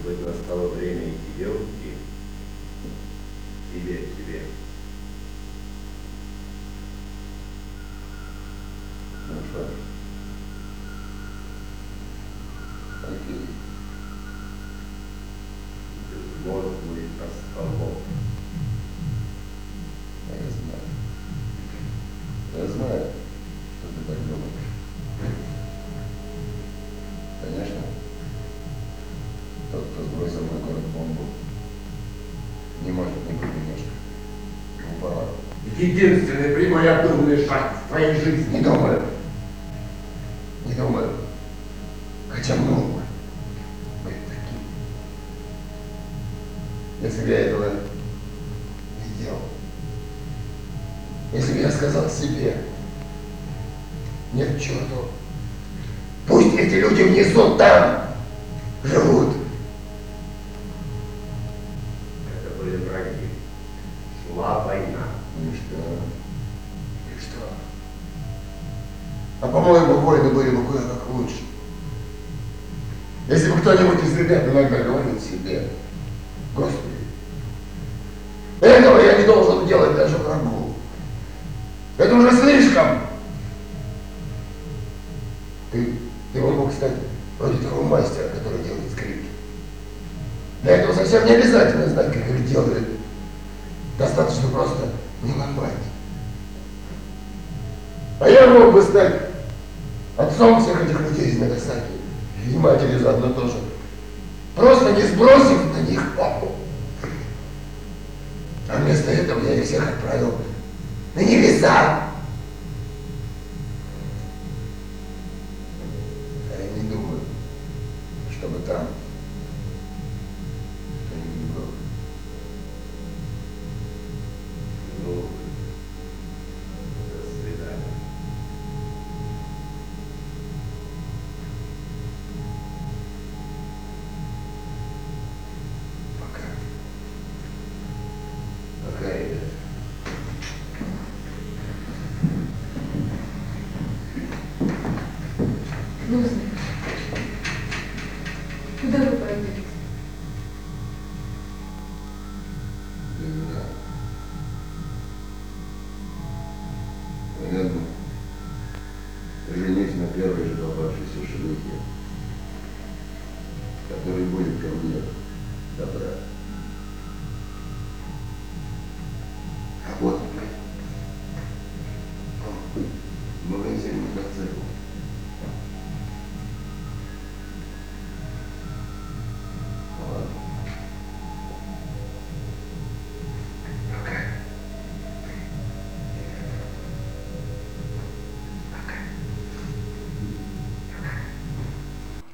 быть, настало время и тебе уйти. Тебе. Ну что ж. Окей. Безмозглый остолоп. Я знаю, что ты так думаешь. Конечно, тот, кто сбросил на город бомбу, не может не быть немножко глуповат. Единственный прямой обдуманный шаг в твоей жизни. Не думаю. Хотя мог бы быть таким. Если бы я этого не делал. Если бы я сказал себе, нет, к черту, пусть эти люди внизу там живут. Это были враги. Шла война. Ну и что? А по-моему, войны были бы кое-как лучше. Если бы кто-нибудь из ребят иногда говорил себе, Господи, этого я не должен делать даже врагу. Это уже слишком. Ты мог стать вроде того мастера, который делает скрипки. Для этого совсем не обязательно знать, как их делают. Достаточно просто не ломать. А я мог бы стать отцом всех этих людей из Нагасаки. И матерью заодно тоже. Просто не сбросив на них папу. А вместо этого я их всех отправил на небеса. А я не думаю, чтобы там кто-нибудь был. Ну, до свидания. Пока, ребят. Лузник, куда вы пойдете? Для меня. Наверное, женюсь на первой же попавшейся шлюхе, который будет ко мне добра.